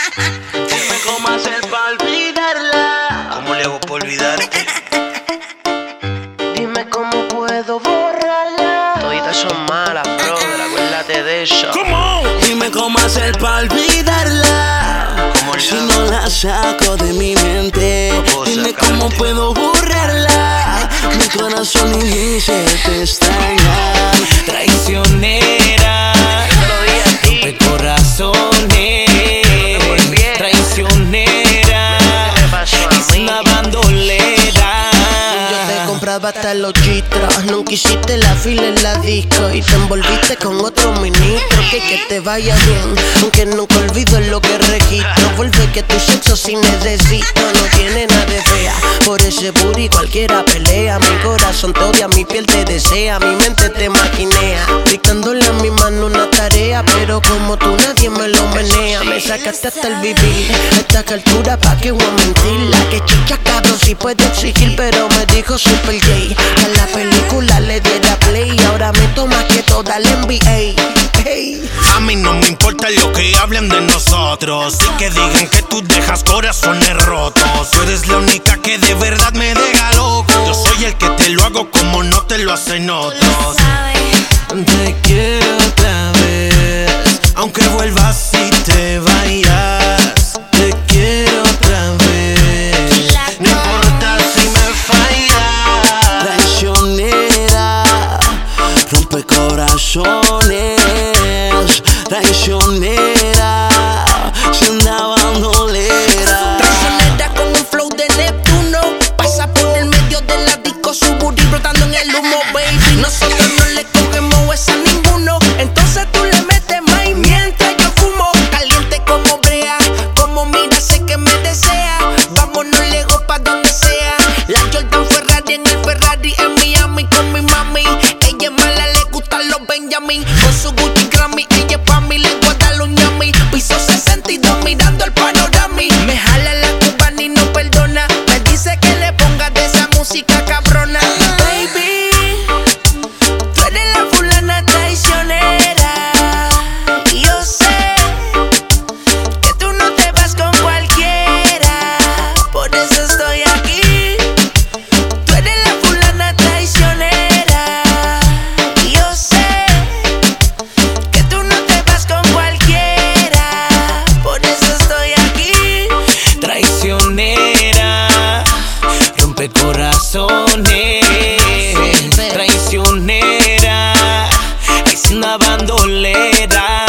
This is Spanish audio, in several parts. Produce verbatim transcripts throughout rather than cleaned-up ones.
Dime cómo hacer pa' olvidarla. ¿Cómo le hago pa' olvidarte? Dime cómo puedo borrarla. Toditas son malas, brother, acuérdate de eso. ¿Cómo? Dime cómo hacer pa' olvidarla. ¿Cómo le Si hago? no la saco de mi mente. No puedo Dime sacarla. cómo puedo borrarla. Mi corazón y mi ser te extrañan. Traicionera, Yo te lo dije a ti. rompe corazones. Traicionera, ¿Qué me pasó a es mí? una bandolera. Yo te compraba hasta los chistros. Nunca hiciste la fila en la disco y te envolviste con otro ministro. Que que te vaya bien, aunque nunca olvido lo que registro. Vuelve que tu sexo si necesito no tiene nada de fea. Por ese booty cualquiera pelea. Mi corazón te odia, mi piel te desea, mi mente te maquinea. Dictándole a mi mano una tarea, pero como tú nadie me lo menea. Me sacaste hasta el vivir. A esta altura pa' que voy a mentir. La que chicha cabrón si puede exigir, pero me dijo super gay que a la película le diera play. Ahora me toma que toda la N B A. Hey. A mí no me importa lo que hablen de nosotros y que digan que tú dejas corazones rotos. Tú eres la única que de verdad me deja loco. Yo soy el que te lo hago como no te lo hacen otros. Te quiero otra vez, Aunque vuelvas y te vayas, te quiero otra vez. no importa si me fallas. Traicionera, rompe corazones. Traicionera, sin una bandolera. Traicionera con un flow de Neptuno. Pasa por el medio de la disco, su booty brotando en el humo, baby. Nosotros no le cogemos esa a ninguno. Entonces tú le metes más y mientras yo fumo. Caliente como brea, como mira, sé que me desea. Vámonos lejos pa' donde sea. La Jordan Ferrari en el Ferrari en Miami con mi mami. Ella es mala, le gustan los Benjamin. Con su Gucci Grammy, ella es pa' mí, le guarda los ñami. Piso sesenta y dos mirando el panorama. Me jala la cubana y no perdona. Me dice que le ponga de esa música cabrona. Baby, tú eres la fulana traicionera. Y yo sé que tú no te vas con cualquiera. Por eso estoy aquí. Tú eres la fulana traicionera. Y yo sé que tú no te vas con cualquiera. Por eso estoy aquí. Traicionera, rompe corazones. Traicionera, es una bandolera.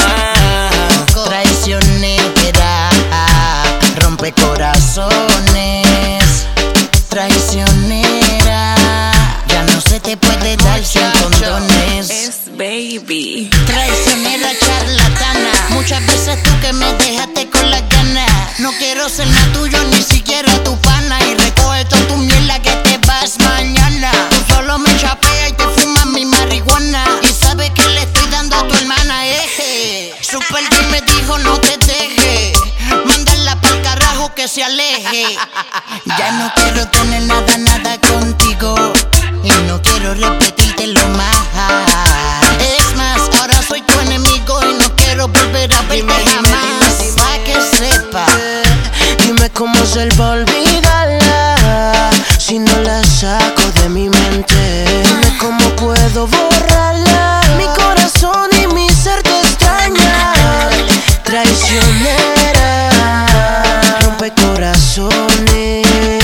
Traicionera, rompe corazones. Traicionera, ya no se te puede dar sin condones. Es baby. Traicionera charlatana, muchas veces tú que me dejaste con las ganas. No quiero ser nada tuyo, ni siquiera tu pana. Y recoge toda tu mierda que te vas mañana. Tú solo me chapeas y te fumas mi marihuana. Y sabes que le estoy dando a tu hermana, eje. Super G me dijo no te dejes. Mándala pa'l carajo que se aleje. Ya no quiero tener nada, nada contigo. Y no quiero repetírtelo más. Es más, ahora soy tu enemigo y no quiero volver a verte Dime, dime, jamás. dime, dime. Pa' que sepa. Dime cómo hacer pa' olvidarla si no la saco de mi mente. Dime cómo puedo borrarla. Mi corazón y mi ser te extrañan. Traicionera, rompe corazones.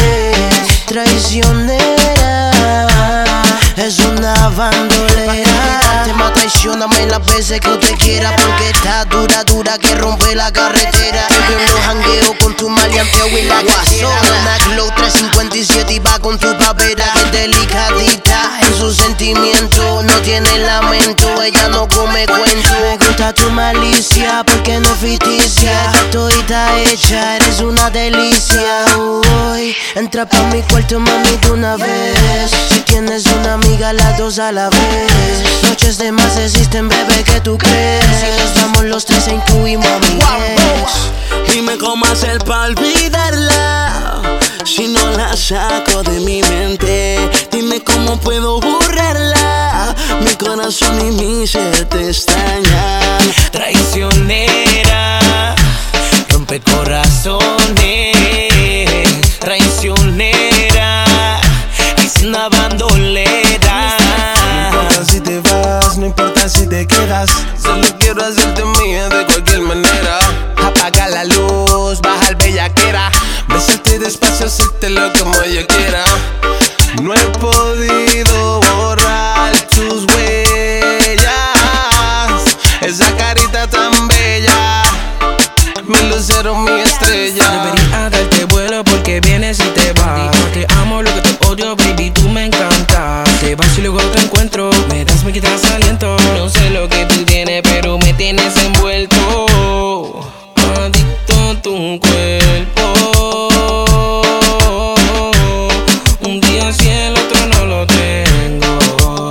Traicionera, es una bandolera. Te más traicioname las veces que usted quiera, porque está dura, dura que rompe la carretera. Te veo en los jangueos con tu maleanteo y la guasona. Una Glow trescientos cincuenta y siete y va con tu papera. Que es delicadita en sus sentimientos. No tiene lamento, ella no come cuento. Me gusta tu malicia porque no es ficticia. Está todita hecha, eres una delicia. Uy, entra pa' mi cuarto, mami, de una vez. Si tienes una amiga, las dos a la vez. Noches de más existen, bebé, ¿qué tú crees? Si nos vamos los tres e incluimos a mi ex. Dime cómo hacer pa' olvidarla si no la saco de mi mente. Dime cómo puedo borrarla. Mi corazón y mi ser te extrañan. Traicionera, rompe rompe corazones, traicionera, es una bandolera. No importa si te vas, no importa si te quedas, solo quiero hacerte mía de cualquier manera. Apaga la luz, baja el bellaquera, besarte despacio, hacértelo como yo quiera. No he podido borrar tus huellas, esa carita tan bella, mi lucero, mi estrella. Debería darte vuelo porque vienes y te vas. Te amo lo que te odio, baby, tú me encantas. Te vas y luego te encuentro, me das, me quitas aliento. No sé lo que tú tienes, pero me tienes envuelto. Adicto a tu cuerpo. Un día sí, el otro no lo tengo.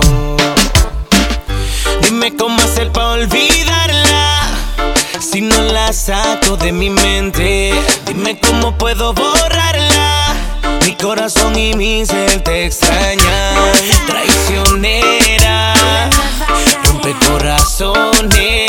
Dime cómo hacer para olvidarla si no la saco de mi mente. Dime cómo puedo borrarla. Mi corazón y mi ser te extrañan. Traicionera, rompe corazones,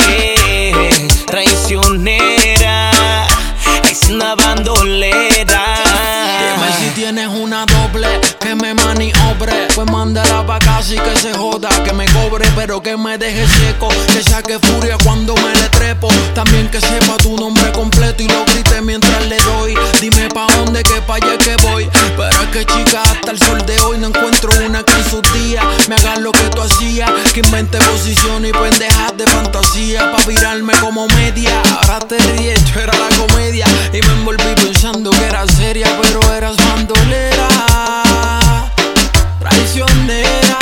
traicionera, es una bandolera. Dime si tienes una doble que me maniobre, pues mándala pa' casa y que se joda, que me cobre, pero que me deje seco, que saque furia cuando me le trepo. También que sepa tu nombre completo y lo grite mientras le doy. Dime pa' dónde, que pa' allá que voy. Pero es que chica, hasta el sol de hoy no encuentro una que en sus días me haga lo que tú hacías, que invente posición y pendejas de fantasía pa' virarme como media. Ahora te ríes, yo era la comedia y me envolví pensando que era seria, pero eras bandolera, traicionera.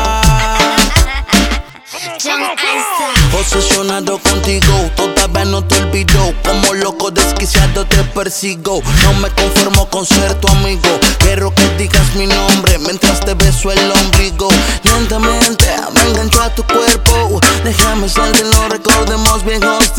Obsesionado contigo, todavía no te olvido. Como loco desquiciado te persigo. No me conformo con ser tu amigo. Quiero que digas mi nombre mientras te beso el ombligo. Lentamente me engancho a tu cuerpo. Déjame salir, no recordemos viejos